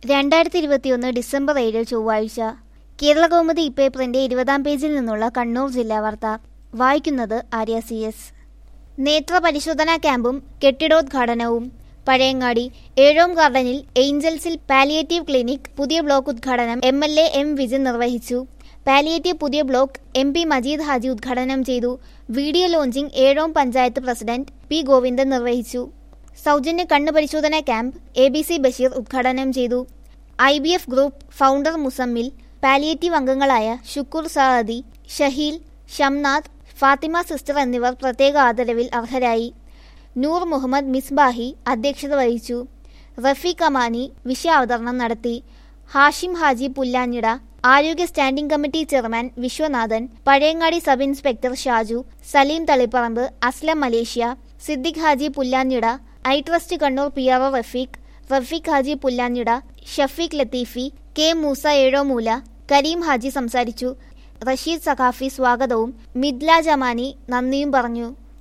2021 December 7 ചൊവ്വാഴ്ച. കേരളകൗമുദി ഇപ്പേപ്പറിന്റെ 20-ാം പേജിൽ നിന്നുള്ള കണ്ണൂർ ജില്ലാ വാർത്ത. വായിക്കുന്നത് ആര്യ CS. നേത്ര പരിശോധനാ ക്യാമ്പും കെട്ടിടോദ്ഘാടനവും. പഴയങ്ങാടി ഏഴോം ഗാർഡനിൽ ഏഞ്ചൽസിൽ പാലിയേറ്റീവ് ക്ലിനിക് പുതിയ ബ്ലോക്ക് ഉദ്ഘാടനം MLA M. വിജിൻ നിർവഹിച്ചു. പാലിയേറ്റീവ് പുതിയ ബ്ലോക്ക് MP മജീദ് ഹാജി ഉദ്ഘാടനം ചെയ്തു. Video launching Ezhome panchayat president P. Govindan നിർവഹിച്ചു. സൗജന്യ കണ്ണ് പരിശോധനാ ക്യാമ്പ് ABC ബഷീർ ഉദ്ഘാടനം ചെയ്തു. IBF group founder Muzammil, palliative അംഗങ്ങളായ ഷുക്കൂർ സാദി, ഷഹീൽ, ഷംനാഥ്, ഫാത്തിമ സിസ്റ്റർ എന്നിവർ പ്രത്യേക ആദരവിൽ അർഹരായി. നൂർ മുഹമ്മദ് മിസ്ബാഹി അധ്യക്ഷത വഹിച്ചു. റഫീഖ് അമാനി വിഷയാവതരണം നടത്തി. ഹാഷിം ഹാജി പുല്ലാഞ്ഞിട, ആരോഗ്യ standing committee chairman Viswanathan, Pazhayangadi sub inspector Shaju, Saleem Thaliparamba, Aslam Malaysia, Siddique Haji Pullanjida, eye trust Kannur PRO Rafeeq Haji Pullanjida, Shafeeq Latheefi, K. Moosa Ezhomoola, Kareem Haji സംസാരിച്ചു. റഷീദ് സഖാഫി സ്വാഗതവും മിദ്ല ജമാനി നന്ദിയും പറഞ്ഞു.